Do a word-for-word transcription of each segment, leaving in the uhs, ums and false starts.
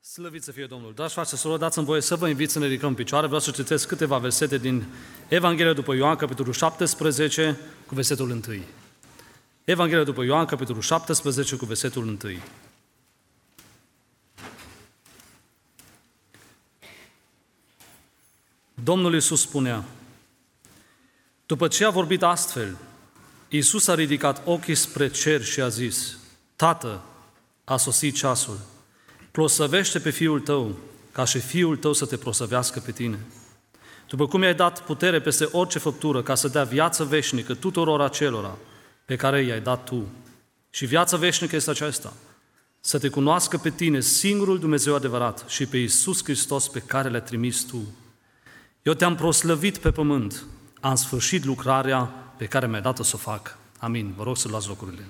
Slăvit să fie Domnul! Dragi frate și surori, dați-mi voie să vă invit să ne ridicăm în picioare. Vreau să citesc câteva versete din Evanghelia după Ioan, capitolul șaptesprezece, cu versetul unu. Evanghelia după Ioan, capitolul șaptesprezece, cu versetul unu. Domnul Iisus spunea: după ce a vorbit astfel, Iisus a ridicat ochii spre cer și a zis: Tată, a sosit ceasul. Prosăvește pe Fiul Tău, ca și Fiul Tău să te prosăvească pe tine. După cum i-ai dat putere peste orice făptură, ca să dea viață veșnică tuturor acelora pe care i-ai dat Tu. Și viața veșnică este aceasta: să te cunoască pe tine, singurul Dumnezeu adevărat, și pe Iisus Hristos pe care l-ai trimis Tu. Eu te-am proslăvit pe pământ, am sfârșit lucrarea pe care mi-ai dat-o să o fac. Amin. Vă rog să luați locurile.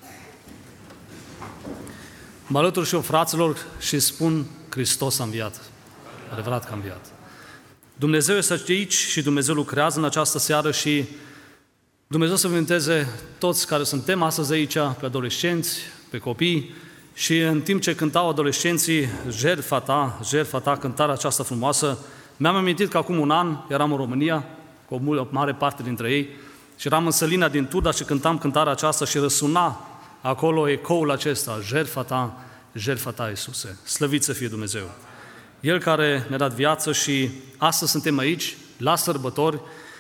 Mă alătur și eu fraților și spun: Hristos a înviat. Adevărat că a înviat. Dumnezeu este aici și Dumnezeu lucrează în această seară și Dumnezeu să binecuvânteze toți care suntem astăzi aici, pe adolescenți, pe copii, și în timp ce cântau adolescenții jertfa ta, jertfa ta, cântarea aceasta frumoasă, mi-am amintit că acum un an eram în România, cu o mare parte dintre ei, și eram în Sălina din Turda și cântam cântarea aceasta și răsuna acolo ecoul acesta: jertfa ta, jertfa ta, Iisuse. Slăvit să fie Dumnezeu! El care ne-a dat viață și astăzi suntem aici, la sărbători,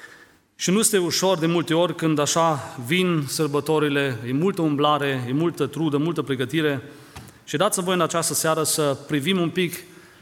și nu este ușor de multe ori când așa vin sărbătorile, e multă umblare, e multă trudă, multă pregătire, și dați-mi voi în această seară să privim un pic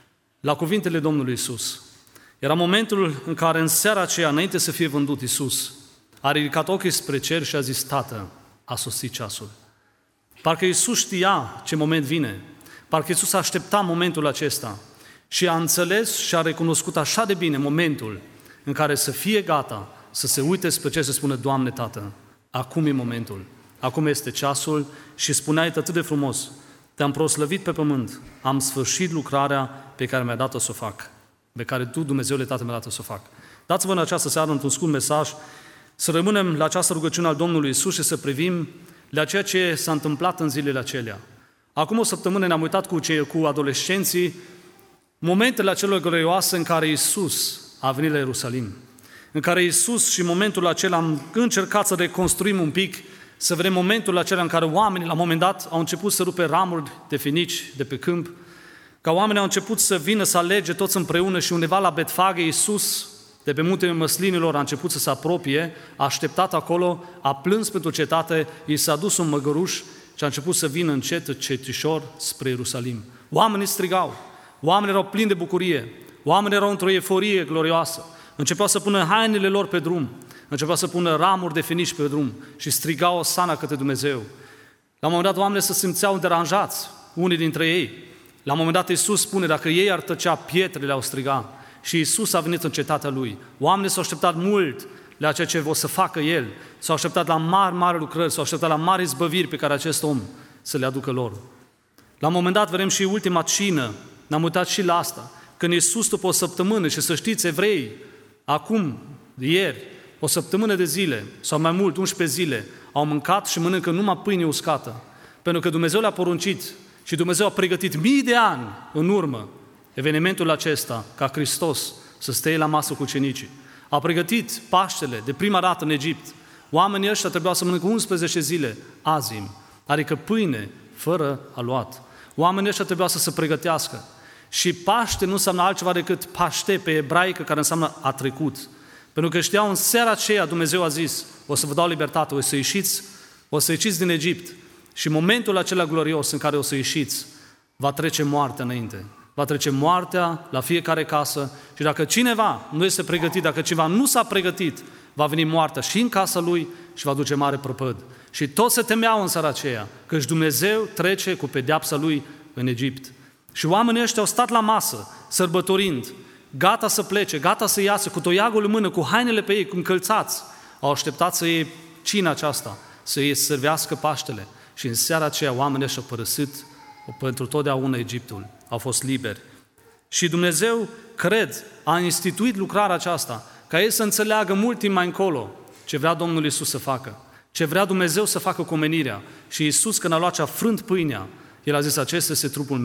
la cuvintele Domnului Iisus. Era momentul în care în seara aceea, înainte să fie vândut, Iisus a ridicat ochii spre cer și a zis: Tată, a sosit ceasul. Parcă Iisus știa ce moment vine, parcă Iisus aștepta momentul acesta și a înțeles și a recunoscut așa de bine momentul în care să fie gata, să se uite spre cer și să spună: Doamne, Tată, acum e momentul, acum este ceasul. Și spuneai atât de frumos: te-am proslăvit pe pământ, am sfârșit lucrarea pe care mi-a dat-o să o fac, pe care Tu, Dumnezeule Tată, mi-a dat-o să o fac. Dați-vă în această seară, într-un scurt mesaj, să rămânem la această rugăciune al Domnului Iisus și să privim la ceea ce s-a întâmplat în zilele acelea. Acum o săptămână ne-am uitat cu, cei, cu adolescenții momentele acelor glorioase în care Iisus a venit la Ierusalim, în care Iisus, și momentul acela am încercat să reconstruim un pic, să vedem momentul acela în care oamenii la un moment dat au început să rupe ramuri de finici de pe câmp, ca oamenii au început să vină să alege toți împreună și undeva la Betfage Iisus, de pe muntele Măslinilor, a început să se apropie, a așteptat acolo, a plâns pentru cetate, i s-a dus un măgăruș și a început să vină încet, încetișor spre Ierusalim. Oamenii strigau, oamenii erau plini de bucurie, oamenii erau într-o euforie glorioasă, începeau să pună hainele lor pe drum, începeau să pună ramuri de finici pe drum și strigau osana către Dumnezeu. La un moment dat oamenii se simțeau deranjați, unii dintre ei. La un moment dat Iisus spune: dacă ei ar tăcea, pietrele au striga. Și Iisus a venit în cetatea Lui. Oamenii s-au așteptat mult la ceea ce o să facă El. S-au așteptat la mari, mari lucrări, s-au așteptat la mari izbăviri pe care acest om să le aducă lor. La un moment dat vedem și ultima cină, ne-am uitat și la asta, când Iisus, după o săptămână, și să știți, evrei, acum, ieri, o săptămână de zile, sau mai mult, unsprezece zile, au mâncat și mănâncă numai pâine uscată, pentru că Dumnezeu le-a poruncit și Dumnezeu a pregătit mii de ani în urmă evenimentul acesta, ca Hristos să stea la masă cu ucenicii. A pregătit Paștele de prima dată în Egipt. Oamenii ăștia trebuiau să mănâncă unsprezece zile azim, adică pâine fără aluat. Oamenii ăștia trebuiau să se pregătească. Și Paște nu înseamnă altceva decât Paște pe ebraică, care înseamnă a trecut. Pentru că știau, în seara aceea Dumnezeu a zis: o să vă dau libertate, o să ieșiți, o să ieșiți din Egipt. Și momentul acela glorios în care o să ieșiți, va trece moartea înainte. Va trece moartea la fiecare casă și dacă cineva nu este pregătit, dacă cineva nu s-a pregătit, va veni moartea și în casa lui și va duce mare prăpăd. Și toți se temeau în seara aceea, căci Dumnezeu trece cu pedeapsa lui în Egipt. Și oamenii ăștia au stat la masă, sărbătorind, gata să plece, gata să iasă, cu toiagul în mână, cu hainele pe ei, cu încălțați. Au așteptat să iei cina aceasta, să îi servească Paștele. Și în seara aceea oamenii ăștia au părăsit pentru totdeauna Egiptul. Au fost liberi. Și Dumnezeu, cred, a instituit lucrarea aceasta, ca ei să înțeleagă mult timp mai încolo ce vrea Domnul Iisus să facă, ce vrea Dumnezeu să facă cu omenirea. Și Iisus, când a luat și a frânt pâinea, El a zis: acesta este trupul meu,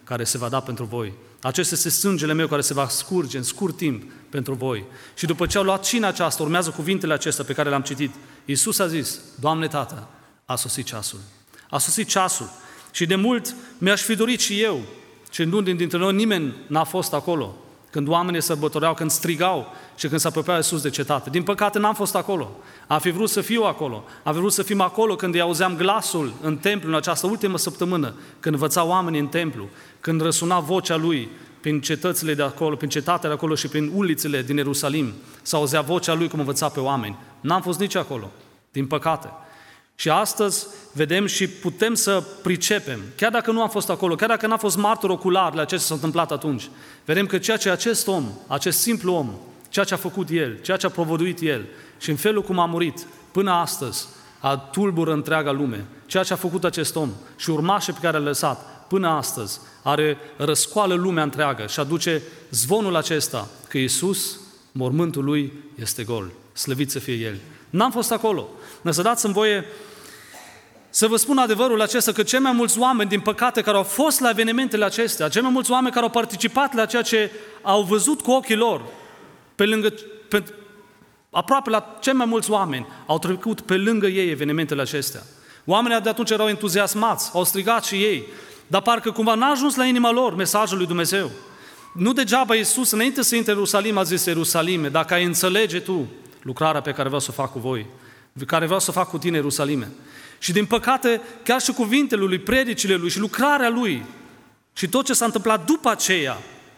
care se va da pentru voi. Acesta este sângele meu care se va scurge în scurt timp pentru voi. Și după ce au luat cina aceasta, urmează cuvintele acestea pe care le-am citit. Iisus a zis, Doamne Tată, a sosit ceasul. A sosit ceasul. Și de mult mi-aș fi dorit și eu, și nu dintre noi nimeni n-a fost acolo, când oamenii sărbătoreau, când strigau și când se apropiau Iisus de cetate. Din păcate n-am fost acolo. Am fi vrut să fiu acolo. Am fi vrut să fim acolo când îi auzeam glasul în templu în această ultimă săptămână, când învățau oamenii în templu, când răsuna vocea Lui prin cetățile de acolo, prin cetatea de acolo și prin ulițele din Ierusalim. S-auzea vocea Lui cum învăța pe oameni. N-am fost nici acolo, din păcate. Și astăzi vedem și putem să pricepem, chiar dacă nu am fost acolo, chiar dacă n-a fost martor ocular la ce s-a întâmplat atunci, vedem că ceea ce acest om, acest simplu om, ceea ce a făcut el, ceea ce a provăduit el și în felul cum a murit până astăzi, a tulbură întreaga lume. Ceea ce a făcut acest om și urmașii pe care le-a lăsat până astăzi are răscoală lumea întreagă și aduce zvonul acesta că Iisus, mormântul Lui, este gol. Slăvit să fie El. N-am fost acolo. Însă dați-mi voie să vă spun adevărul acesta, că cei mai mulți oameni, din păcate, care au fost la evenimentele acestea, cei mai mulți oameni care au participat la ceea ce au văzut cu ochii lor, pe lângă, pe, aproape la cei mai mulți oameni, au trecut pe lângă ei evenimentele acestea. Oamenii de atunci erau entuziasmați, au strigat și ei, dar parcă cumva n-a ajuns la inima lor mesajul lui Dumnezeu. Nu degeaba Iisus, înainte să intre în Ierusalim, a zis, Ierusalime, dacă ai înțelege tu lucrarea pe care vreau să o fac cu voi, care vreau să o fac cu tine, Ierusalime. Și din păcate, chiar și cuvintele lui, predicile lui și lucrarea lui și tot ce s-a întâmplat după aceea,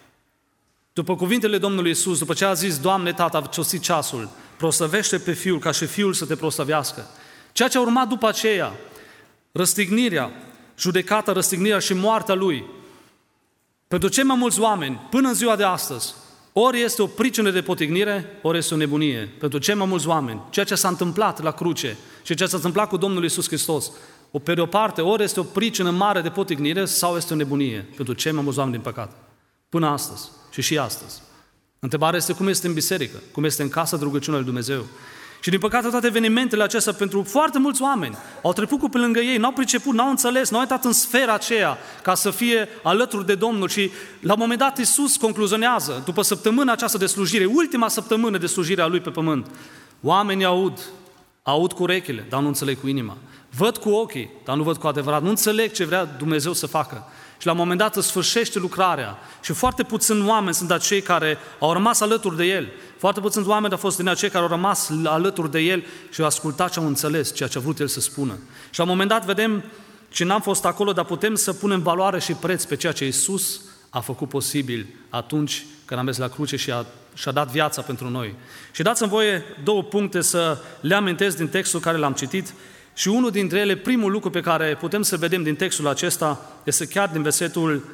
după cuvintele Domnului Iisus, după ce a zis, Doamne, Tată, a sosit ceasul, proslăvește pe Fiul ca și Fiul să te proslăvească. Ceea ce a urmat după aceea, răstignirea, judecata, răstignirea și moartea Lui, pentru cei mai mulți oameni, până în ziua de astăzi, ori este o pricină de potignire, ori este o nebunie. Pentru cei mai mulți oameni, ceea ce s-a întâmplat la cruce și ceea ce s-a întâmplat cu Domnul Iisus Hristos, o, pe de o parte, ori este o pricină mare de potignire sau este o nebunie pentru cei mai mulți oameni din păcat. Până astăzi și și astăzi. Întrebarea este cum este în biserică, cum este în casa de rugăciune lui Dumnezeu. Și din păcate toate evenimentele acestea pentru foarte mulți oameni au trecut cu pe lângă ei, n-au priceput, n-au înțeles, n-au uitat în sfera aceea ca să fie alături de Domnul și la un moment dat Iisus concluzionează, după săptămâna aceasta de slujire, ultima săptămână de slujire a Lui pe pământ, oamenii aud, aud cu urechile, dar nu înțeleg cu inima, văd cu ochii, dar nu văd cu adevărat, nu înțeleg ce vrea Dumnezeu să facă. Și la un moment dat îți sfârșește lucrarea și foarte puțini oameni sunt acei care au rămas alături de El. Foarte puțini oameni au fost din acei care au rămas alături de El și au ascultat și au înțeles ceea ce a vrut El să spună. Și la un moment dat vedem ce n-am fost acolo, dar putem să punem valoare și preț pe ceea ce Iisus a făcut posibil atunci când a mers la cruce și a, și-a dat viața pentru noi. Și dați-mi voie două puncte să le amintesc din textul care l-am citit. Și unul dintre ele, primul lucru pe care putem să vedem din textul acesta, este chiar din versetul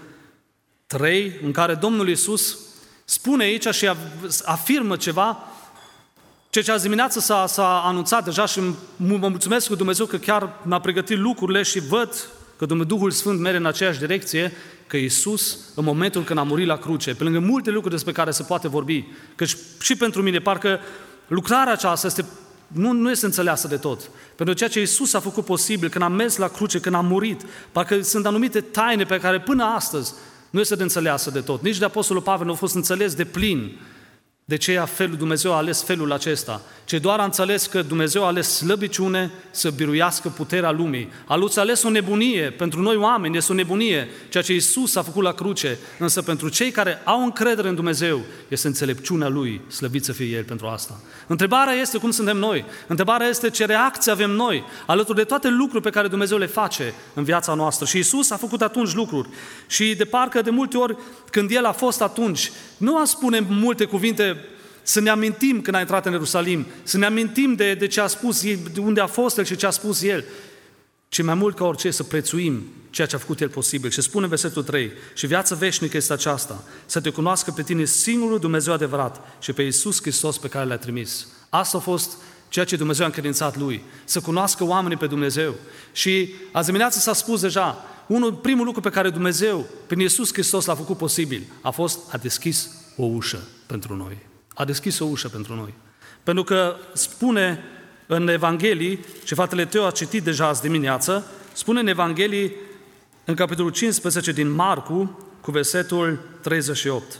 trei, în care Domnul Iisus spune aici și afirmă ceva, ceea ce azi dimineață s-a, s-a anunțat deja și mă mulțumesc cu Dumnezeu că chiar mi-a pregătit lucrurile și văd că Duhul Sfânt merge în aceeași direcție, că Iisus, în momentul când a murit la cruce, pe lângă multe lucruri despre care se poate vorbi, că și pentru mine, parcă lucrarea aceasta este Nu, nu este înțeleasă de tot. Pentru ceea ce Iisus a făcut posibil când a mers la cruce, când a murit, parcă sunt anumite taine pe care până astăzi nu este de înțeleasă de tot. Nici de Apostolul Pavel nu a fost înțeles de plin de ce a felul, Dumnezeu a ales felul acesta, ci doar a înțeles că Dumnezeu a ales slăbiciune să biruiască puterea lumii. A ales o nebunie, pentru noi oameni este o nebunie, ceea ce Iisus a făcut la cruce, însă pentru cei care au încredere în Dumnezeu este înțelepciunea Lui, slăvit să fie El pentru asta. Întrebarea este cum suntem noi, întrebarea este ce reacție avem noi, alături de toate lucruri pe care Dumnezeu le face în viața noastră. Și Iisus a făcut atunci lucruri și de parcă de multe ori când El a fost atunci, nu a spune multe cuvinte să ne amintim când a intrat în Ierusalim, să ne amintim de, de ce a spus El, de unde a fost El și ce a spus El, ci mai mult ca orice să prețuim ceea ce a făcut El posibil. Și spune versetul trei, și viața veșnică este aceasta, să te cunoască pe tine singurul Dumnezeu adevărat și pe Iisus Hristos pe care L-a trimis. Asta a fost ceea ce Dumnezeu a încredințat Lui, să cunoască oamenii pe Dumnezeu. Și azi dimineață s-a spus deja, unul, primul lucru pe care Dumnezeu, prin Iisus Hristos, l-a făcut posibil, a fost, a deschis o ușă pentru noi. A deschis o ușă pentru noi. Pentru că spune în Evanghelii, și fratele Teo a citit deja azi dimineață, spune în Evanghelii, în capitolul cincisprezece din Marcu, cu versetul treizeci și opt.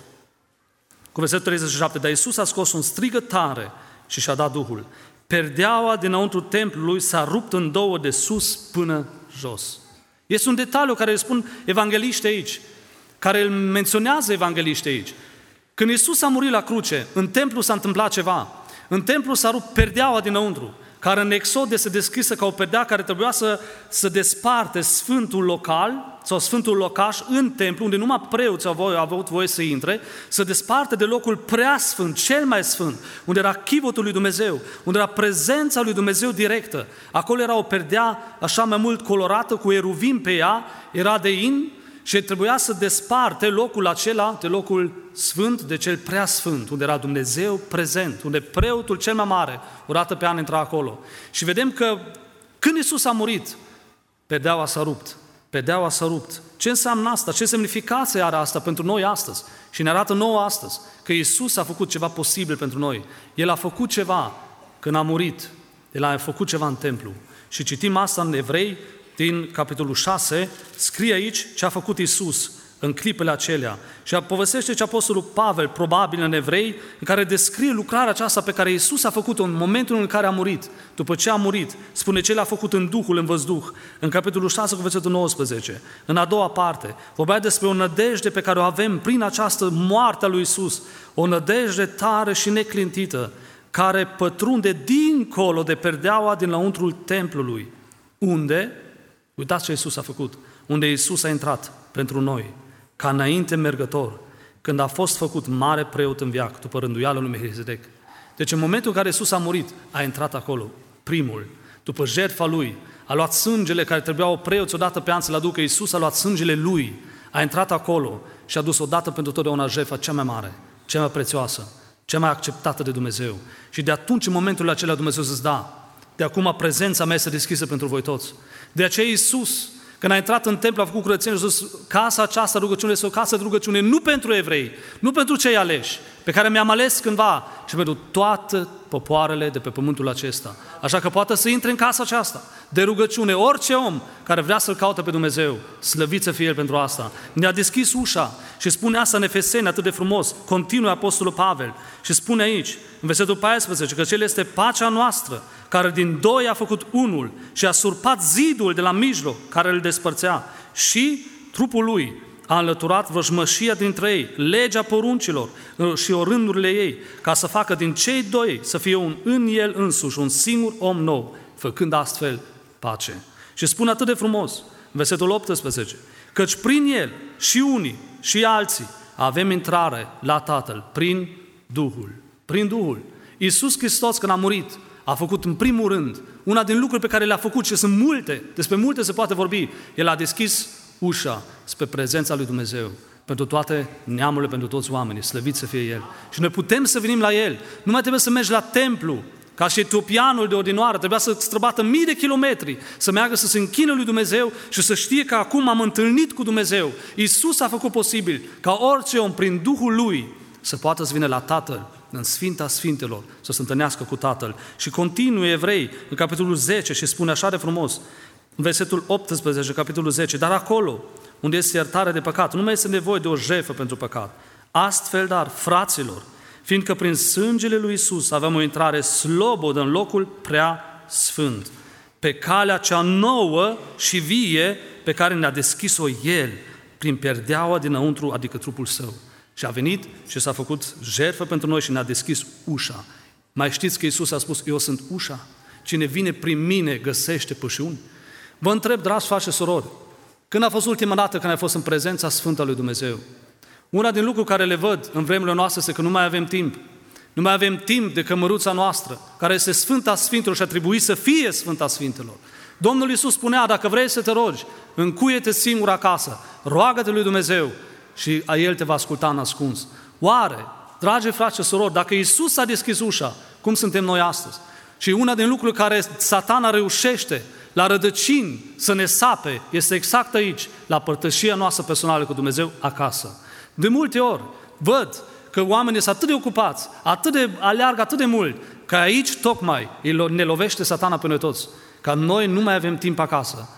Cu versetul treizeci și șapte, dar Iisus a scos un strigăt tare și și-a dat Duhul. Perdeaua dinăuntru templului s-a rupt în două de sus până jos. Este un detaliu care îl spun evangeliștii aici, care îl menționează evangeliștii aici. Când Iisus a murit la cruce, în templu s-a întâmplat ceva. În templu s-a rupt perdeaua dinăuntru, care în Exod este descrisă ca o perdea care trebuia să, să desparte sfântul local sau sfântul locaș în templu, unde numai preoții au avut voie să intre, să desparte de locul prea sfânt, cel mai sfânt, unde era chivotul lui Dumnezeu, unde era prezența lui Dumnezeu directă. Acolo era o perdea așa mai mult colorată, cu eruvim pe ea, era de in, și trebuia să desparte locul acela de locul sfânt de cel prea sfânt, unde era Dumnezeu prezent, unde preotul cel mai mare o dată pe an intra acolo. Și vedem că când Iisus a murit, perdeaua s-a rupt. Perdeaua s-a rupt. Ce înseamnă asta? Ce semnificație are asta pentru noi astăzi? Și ne arată nouă astăzi că Iisus a făcut ceva posibil pentru noi. El a făcut ceva când a murit. El a făcut ceva în templu. Și citim asta în Evrei, din capitolul șase, scrie aici ce a făcut Iisus în clipele acelea. Și povestește ce Apostolul Pavel, probabil în Evrei, în care descrie lucrarea aceasta pe care Iisus a făcut-o în momentul în care a murit. După ce a murit, spune ce l-a făcut în Duhul, în văzduh. În capitolul șase, cu versetul nouăsprezece, în a doua parte, vorbea despre o nădejde pe care o avem prin această moarte a lui Iisus, o nădejde tare și neclintită, care pătrunde dincolo de perdeaua din lăuntrul templului, unde, uitați ce Iisus a făcut, unde Iisus a intrat pentru noi, ca înainte mergător, când a fost făcut mare preot în veac, după rânduiala lui Melchizedec. Deci în momentul în care Iisus a murit, a intrat acolo, primul, după jertfa lui, a luat sângele care trebuiau preoți odată pe an să-l aducă, Iisus a luat sângele lui, a intrat acolo și a dus odată pentru totdeauna jertfa cea mai mare, cea mai prețioasă, cea mai acceptată de Dumnezeu. Și de atunci, în momentul acela, Dumnezeu să-ți da, de acum prezența mea este deschisă pentru voi toți. De aceea Iisus, când a intrat în templu, a făcut curățenie și a zis, casa aceasta rugăciune este o casă de rugăciune nu pentru evrei, nu pentru cei aleși, pe care mi-am ales cândva, ci pentru toate popoarele de pe pământul acesta. Așa că poate să intre în casa aceasta de rugăciune orice om care vrea să-L caute pe Dumnezeu, slăvit să fie El pentru asta. Ne-a deschis ușa și spune asta în Efeseni atât de frumos, continuă Apostolul Pavel și spune aici, în versetul paisprezece, că Cel este pacea noastră, care din doi a făcut unul și a surpat zidul de la mijloc care îl despărțea și trupul Lui a înlăturat vrăjmășia dintre ei, legea poruncilor și rândurile ei, ca să facă din cei doi să fie un în El însuși, un singur om nou, făcând astfel pace. Și spune atât de frumos, în versetul optsprezece, căci prin El și unii și alții avem intrare la Tatăl, prin Duhul. Prin Duhul. Iisus Hristos, când a murit, a făcut în primul rând, una din lucruri pe care le-a făcut, și sunt multe, despre multe se poate vorbi, El a deschis ușa spre prezența lui Dumnezeu, pentru toate neamurile, pentru toți oamenii, slăvit să fie El. Și noi putem să venim la El, nu mai trebuie să mergi la templu, ca și etiopianul de odinoară, trebuia să străbată mii de kilometri, să meargă să se închine lui Dumnezeu și să știe că acum am întâlnit cu Dumnezeu. Iisus a făcut posibil ca orice om, prin Duhul Lui, să poată să vină la Tatăl, în Sfinta Sfintelor, să se întâlnească cu Tatăl. Și continuă Evrei, în capitolul zece, și spune așa de frumos, în versetul optsprezece, capitolul zece, dar acolo, unde este iertare de păcat, nu mai este nevoie de o jertfă pentru păcat. Astfel, dar, fraților, fiindcă prin sângele lui Iisus avem o intrare slobodă în locul prea sfânt, pe calea cea nouă și vie pe care ne-a deschis-o El, prin perdeaua dinăuntru, adică trupul Său. Și a venit și s-a făcut jertfă pentru noi și ne-a deschis ușa. Mai știți că Iisus a spus, eu sunt ușa, cine vine prin mine găsește pășuni? Vă întreb, dragi frați și surori, când a fost ultima dată când ai fost în prezența Sfântă a lui Dumnezeu? Una din lucruri care le văd în vremurile noastre este că nu mai avem timp. Nu mai avem timp de cămăruța noastră, care este Sfânta Sfintelor și a trebuit să fie Sfânta Sfintelor. Domnul Iisus spunea, dacă vrei să te rogi, încuie-te singur acasă, roagă-te lui Dumnezeu și a El te va asculta în ascuns. Oare, dragi frați și surori, dacă Iisus a deschis ușa, cum suntem noi astăzi? Și una din lucrurile care Satana reușește la rădăcini să ne sape, este exact aici, la părtășia noastră personală cu Dumnezeu acasă. De multe ori văd că oamenii sunt atât de ocupați, atât de aleargă atât de mult, că aici tocmai ne lovește Satana pe noi toți, că noi nu mai avem timp acasă.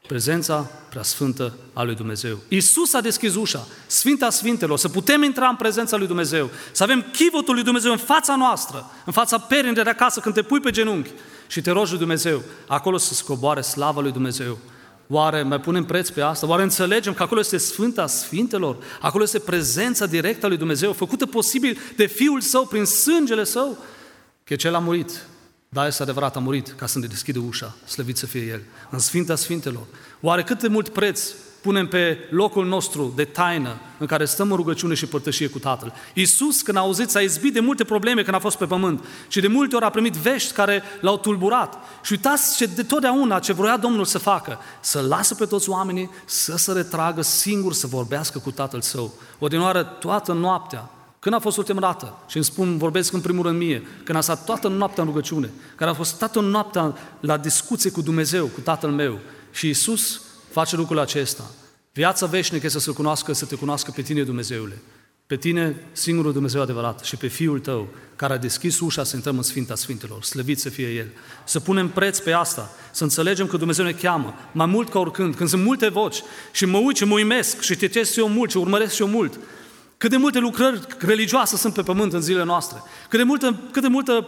prezența preasfântă a lui Dumnezeu. Iisus a deschis ușa, Sfânta Sfintelor, să putem intra în prezența lui Dumnezeu, să avem chivotul lui Dumnezeu în fața noastră, în fața perindei de acasă, când te pui pe genunchi și te rogi lui Dumnezeu, acolo să scoboare slava lui Dumnezeu. Oare mai punem preț pe asta? Oare înțelegem că acolo este Sfânta Sfintelor? Acolo este prezența directă a lui Dumnezeu, făcută posibil de Fiul Său prin sângele Său? Că Cel a murit. Da, este adevărat, a murit ca să ne deschidă ușa, slăvit să fie El, în Sfânta Sfintelor. Oare cât de mult preț punem pe locul nostru de taină în care stăm în rugăciune și părtășie cu Tatăl? Iisus, când a auzit, s-a izbit de multe probleme când a fost pe pământ și de multe ori a primit vești care l-au tulburat. Și uitați ce de totdeauna ce vroia Domnul să facă, să lasă pe toți oamenii să se retragă singur să vorbească cu Tatăl Său. Odinoară toată noaptea. Când a fost ultima dată? Și îmi spun, vorbesc în primul rând mie, când a stat toată noaptea în rugăciune, când a fost toată noaptea la discuție cu Dumnezeu, cu Tatăl meu. Și Iisus face lucrul acesta. Viața veșnică este să cunoască, să te cunoască pe tine, Dumnezeule. Pe tine, singurul Dumnezeu adevărat, și pe Fiul tău, care a deschis ușa să intrăm în Sfânta Sfintelor. Slăvit să fie El. Să punem preț pe asta, să înțelegem că Dumnezeu ne cheamă, mai mult ca oricând, când sunt multe voci și mă uit și mă uimesc și citesc eu mult și urmăresc și eu mult. Cât de multe lucrări religioase sunt pe pământ în zilele noastre, cât de multă, cât de multă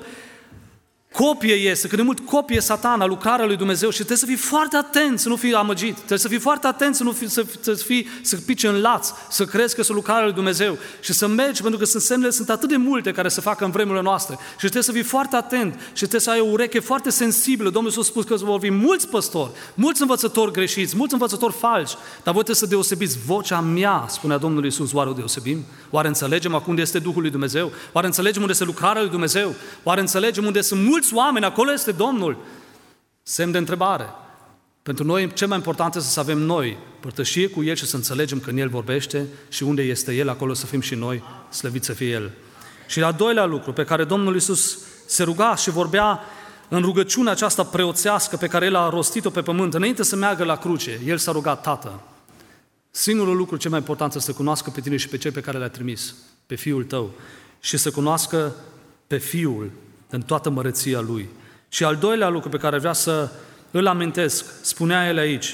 copie este, cât de mult copie Satana lucrarea lui Dumnezeu și trebuie să fii foarte atent să nu fii amăgit, trebuie să fii foarte atent să nu fii, să, să, fii, să pici în laț, să crezi că sunt lucrarea lui Dumnezeu și să mergi, pentru că sunt semnele, sunt atât de multe care se fac în vremurile noastre și trebuie să fii foarte atent și trebuie să ai o ureche foarte sensibilă. Domnul Iisus a spus că vor fi mulți păstori, mulți învățători greșiți, mulți învățători falși, dar voi trebuie să deosebiți vocea mea, spunea Domnul Iisus. Oare o deosebim? Oare înțelegem acum unde este Duhul lui Dumnezeu? Oare înțelegem unde este lucrarea lui Dumnezeu? Oare înțelegem unde sunt mulți oameni, acolo este Domnul? Semn de întrebare. Pentru noi, cel mai important este să avem noi părtășie cu El și să înțelegem când El vorbește și unde este El, acolo să fim și noi, slăvit să fie El. Și al doilea lucru pe care Domnul Iisus se ruga și vorbea în rugăciunea aceasta preoțească pe care El a rostit-o pe pământ, înainte să meargă la cruce, El s-a rugat: Tată, singurul lucru cel mai important este să cunoască pe tine și pe cei pe care le-a trimis, pe Fiul tău, și să cunoască pe Fiul în toată măreția Lui. Și al doilea lucru pe care vrea să îl amintesc, spunea El aici,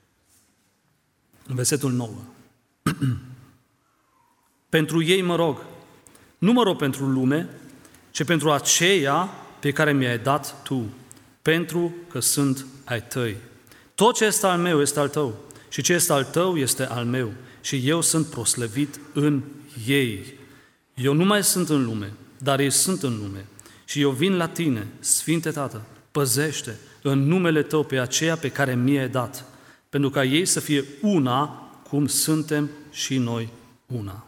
în versetul nouă. Pentru ei mă rog, nu mă rog pentru lume, ci pentru aceia pe care mi-ai dat Tu, pentru că sunt ai Tăi. Tot ce este al meu este al Tău și ce este al Tău este al meu și eu sunt proslăvit în ei. Eu nu mai sunt în lume, dar ei sunt în lume. Și eu vin la Tine, Sfinte Tată, păzește în numele Tău pe aceea pe care mi-ai dat, pentru ca ei să fie una, cum suntem și noi una.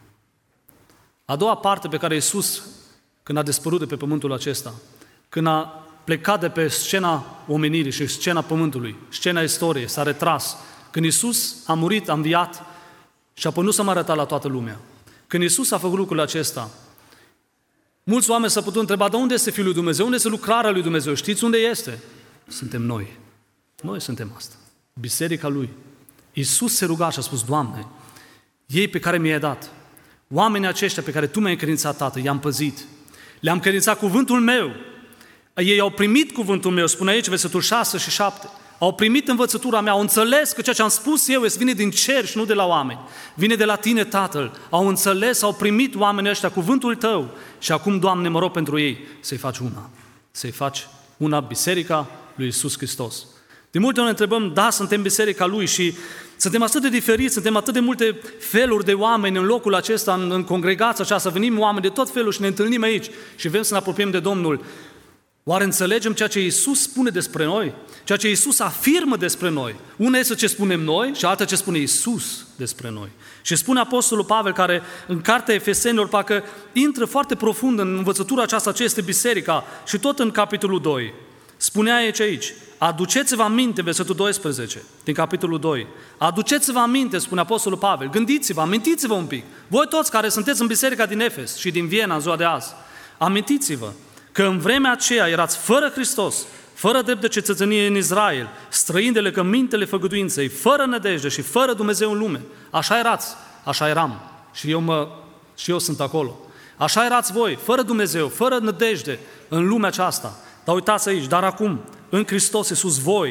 A doua parte pe care Iisus, când a despărut de pe pământul acesta, când a plecat de pe scena omenirii și scena pământului, scena istoriei, s-a retras, când Iisus a murit, a înviat și apoi nu s-a mai arătat la toată lumea. Când Iisus a făcut lucrul acesta, mulți oameni s-au putut întreba: de unde este Fiul lui Dumnezeu? Unde este lucrarea lui Dumnezeu? Știți unde este? Suntem noi. Noi suntem asta. Biserica Lui. Iisus se ruga și a spus: Doamne, ei pe care mi-ai dat, oamenii aceștia pe care Tu mi-ai încredințat, Tată, i-am păzit. Le-am încredințat cuvântul meu. Ei au primit cuvântul meu, spune aici versetul șase și șapte. Au primit învățătura mea, au înțeles că ceea ce am spus eu vine din cer și nu de la oameni. Vine de la Tine, Tatăl. Au înțeles, au primit oamenii ăștia cuvântul Tău și acum, Doamne, mă rog pentru ei să-i faci una. Să-i faci una, biserica lui Iisus Hristos. De multe ori ne întrebăm: da, suntem biserica Lui și suntem atât de diferiți, suntem atât de multe feluri de oameni în locul acesta, în, în congregația aceasta, venim oameni de tot felul și ne întâlnim aici și vrem să ne apropiem de Domnul. Oare înțelegem ceea ce Iisus spune despre noi? Ceea ce Iisus afirmă despre noi? Una este ce spunem noi și alta ce spune Iisus despre noi. Și spune Apostolul Pavel, care în cartea Efesenilor parcă intră foarte profund în învățătura aceasta ce este biserica, și tot în capitolul doi. Spunea aici, aici, aduceți-vă aminte, versetul doisprezece, din capitolul doi. Aduceți-vă aminte, spune Apostolul Pavel, gândiți-vă, amintiți-vă un pic. Voi toți care sunteți în biserica din Efes și din Viena în ziua de azi, amintiți-vă că în vremea aceea erați fără Hristos, fără drept de cetățenie în Israel, străini de legămintele făgăduinței, fără nădejde și fără Dumnezeu în lume. Așa erați, așa eram și eu, mă, și eu sunt acolo. Așa erați voi, fără Dumnezeu, fără nădejde în lumea aceasta. Dar uitați aici, dar acum, în Hristos Iisus, voi,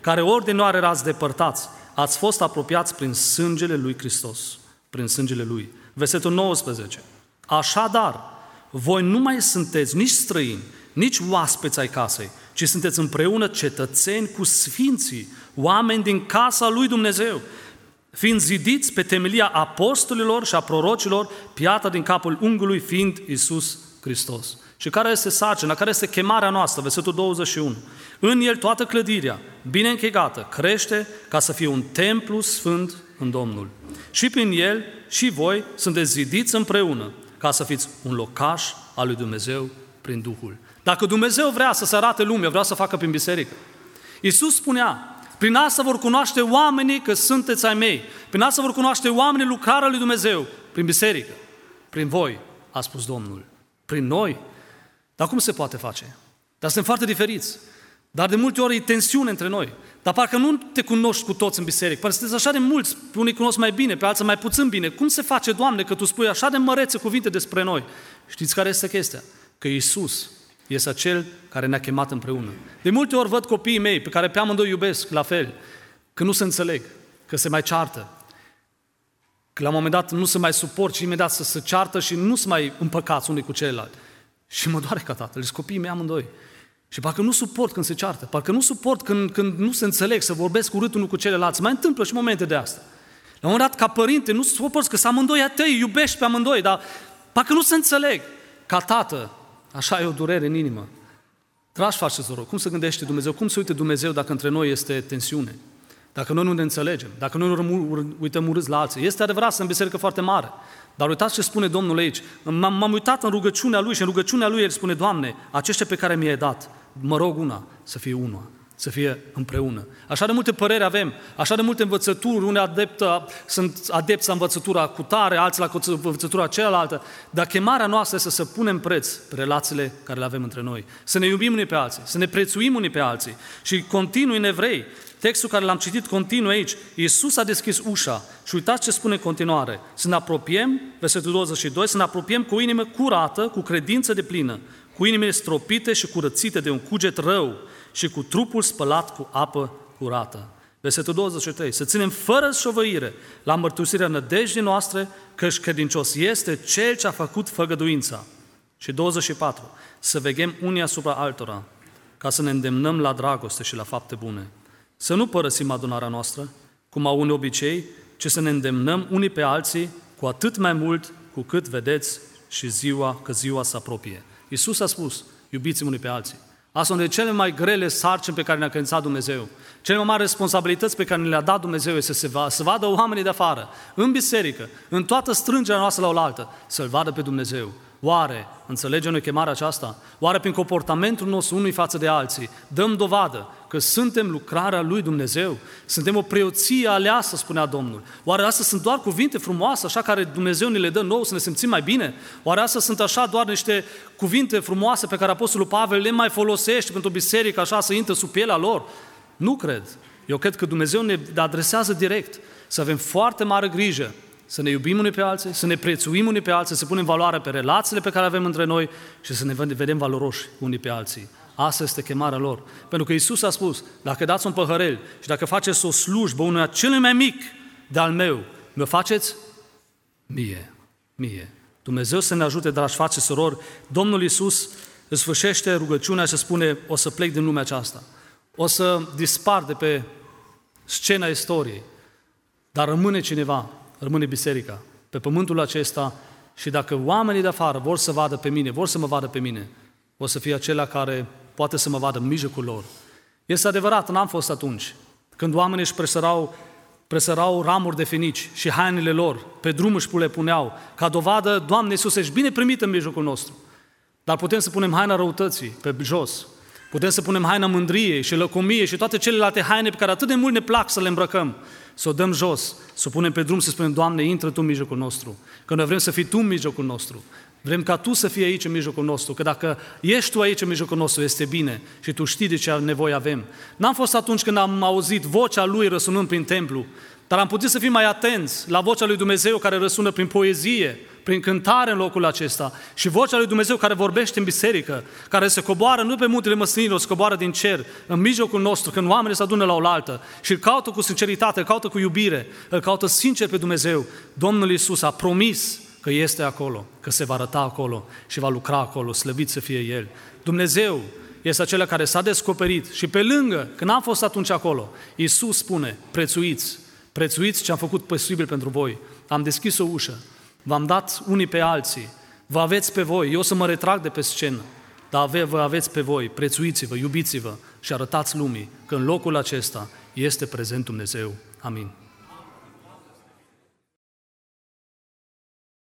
care ordinioare erați depărtați, ați fost apropiați prin sângele lui Hristos, prin sângele lui. Versetul nouăsprezece. Așadar, voi nu mai sunteți nici străini, nici oaspeți ai casei, ci sunteți împreună cetățeni cu sfinții, oameni din casa lui Dumnezeu, fiind zidiți pe temelia apostolilor și a prorocilor, piatra din capul unghiului fiind Iisus Hristos. Și care este sarcina, care este chemarea noastră? Versetul douăzeci și unu. În el toată clădirea, bine închegată, crește ca să fie un templu sfânt în Domnul. Și prin el și voi sunteți zidiți împreună ca să fiți un locaș al lui Dumnezeu prin Duhul. Dacă Dumnezeu vrea să se arate lumea, vrea să facă prin biserică. Iisus spunea, prin asta vor cunoaște oamenii că sunteți ai mei. Prin asta vor cunoaște oamenii lucrarea lui Dumnezeu. Prin biserică. Prin voi, a spus Domnul. Prin noi. Dar cum se poate face? Dar suntem foarte diferiți. Dar de multe ori e tensiune între noi. Dar parcă nu te cunoști cu toți în biserică. Parcă sunteți așa de mulți. Pe unii cunosc mai bine, pe alții mai puțin bine. Cum se face, Doamne, că Tu spui așa de mărețe cuvinte despre noi? Știți care este chestia? Că Iisus este acel care ne-a chemat împreună. De multe ori văd copiii mei, pe care pe amândoi iubesc la fel, că nu se înțeleg, că se mai ceartă, că la un moment dat nu se mai suport și imediat să se ceartă și nu se mai împăcați unii cu celălalt. Și mă doare ca tatăl, sunt copiii mei amândoi. Și parcă nu suport când se ceartă, parcă nu suport când, când nu se înțeleg, să vorbesc urât unul cu celălalt. Se mai întâmplă și momente de asta. La un moment dat, ca părinte, nu suporți că sunt amândoi a tăi, iubești pe amândoi, dar parcă nu se înțeleg. Ca tată, așa e o durere în inimă. Dragi frați și surori, cum se gândește Dumnezeu? Cum se uită Dumnezeu dacă între noi este tensiune? Dacă noi nu ne înțelegem? Dacă noi nu uităm urâți la alții? Este adevărat, sunt în biserică foarte mare. Dar uitați ce spune Domnul aici. M-am, m-am uitat în rugăciunea Lui și în rugăciunea Lui El spune, Doamne, aceștia pe care mi-ai dat, mă rog una, să fie una, să fie împreună. Așa de multe păreri avem, așa de multe învățături, unii adeptă, sunt adepți la învățătura cu tare, alții la învățătura cealaltă, dar chemarea noastră este să punem preț pe relațiile care le avem între noi, să ne iubim unii pe alții, să ne prețuim unii pe alții. Și continui în Evrei, textul care l-am citit continuu aici, Iisus a deschis ușa și uitați ce spune în continuare, să ne apropiem, versetul douăzeci și doi, să ne apropiem cu o inimă curată, cu credință deplină, cu inimile stropite și curățite de un cuget rău și cu trupul spălat cu apă curată. Versetul douăzeci și trei. Să ținem fără șovăire la mărturisirea nădejdii noastre că-și credincios este Cel ce a făcut făgăduința. Și douăzeci și patru. Să veghem unii asupra altora ca să ne îndemnăm la dragoste și la fapte bune. Să nu părăsim adunarea noastră, cum au unii obicei, ci să ne îndemnăm unii pe alții cu atât mai mult cu cât vedeți și ziua, că ziua se apropie. Iisus a spus, iubiți unii pe alții. Asta sunt cele mai grele sarcini pe care ne-a credințat Dumnezeu. Cele mai mari responsabilități pe care ne le-a dat Dumnezeu este să se vadă, să vadă oamenii de afară, în biserică, în toată strângerea noastră la oaltă, să-L vadă pe Dumnezeu. Oare înțelegem noi chemarea aceasta? Oare prin comportamentul nostru unui față de alții dăm dovadă că suntem lucrarea lui Dumnezeu? Suntem o preoție aleasă, spunea Domnul. Oare astea sunt doar cuvinte frumoase, așa care Dumnezeu ne le dă nouă să ne simțim mai bine? Oare astea sunt așa doar niște cuvinte frumoase pe care Apostolul Pavel le mai folosește pentru biserică, așa să intră sub pielea lor? Nu cred. Eu cred că Dumnezeu ne adresează direct să avem foarte mare grijă să ne iubim unii pe alții, să ne prețuim unii pe alții, să punem valoare pe relațiile pe care le avem între noi și să ne vedem valoroși unii pe alții. Asta este chemarea lor. Pentru că Iisus a spus, dacă dați un păhărel și dacă faceți o slujbă unuia celui mai mic de-al meu, mi-o faceți mie, mie. Dumnezeu să ne ajute, dragi frați și surori. Domnul Iisus îți sfârșește rugăciunea și spune, o să plec din lumea aceasta. O să dispar de pe scena istoriei. Dar rămâne cineva, rămâne biserica pe pământul acesta și dacă oamenii de afară vor să vadă pe mine, vor să mă vadă pe mine, o să fie acela care poate să mă vadă în mijlocul lor. Este adevărat, n-am fost atunci, când oamenii își presărau, presărau ramuri de fenici și hainele lor, pe drum își le puneau, ca dovadă, Doamne Iisuse, ești bine primit în mijlocul nostru. Dar putem să punem haina răutății pe jos, putem să punem haina mândriei și lăcomiei și toate celelalte haine pe care atât de mult ne plac să le îmbrăcăm, să o dăm jos, să o punem pe drum, să spunem, Doamne, intră Tu în mijlocul nostru, că noi vrem să fii Tu în mijlocul nostru. Vrem ca Tu să fii aici în mijlocul nostru, că dacă ești Tu aici în mijlocul nostru, este bine și Tu știi de ce nevoie avem. N-am fost atunci când am auzit vocea Lui răsunând prin templu, dar am putut să fim mai atenți la vocea Lui Dumnezeu care răsună prin poezie, prin cântare în locul acesta și vocea lui Dumnezeu care vorbește în biserică, care se coboară nu pe muntele măslinilor, se coboară din cer, în mijlocul nostru, când oamenii se adună la oaltă și îl caută cu sinceritate, îl caută cu iubire, îl caută sincer pe Dumnezeu. Domnul Iisus a promis că este acolo, că se va arăta acolo și va lucra acolo, slăvit să fie El. Dumnezeu este acela care s-a descoperit și pe lângă, când am fost atunci acolo, Iisus spune, prețuiți, prețuiți ce am făcut posibil pentru voi. Am deschis o ușă, v-am dat unii pe alții, vă aveți pe voi, eu o să mă retrag de pe scenă, dar vă aveți pe voi, prețuiți-vă, iubiți-vă și arătați lumii că în locul acesta este prezent Dumnezeu. Amin.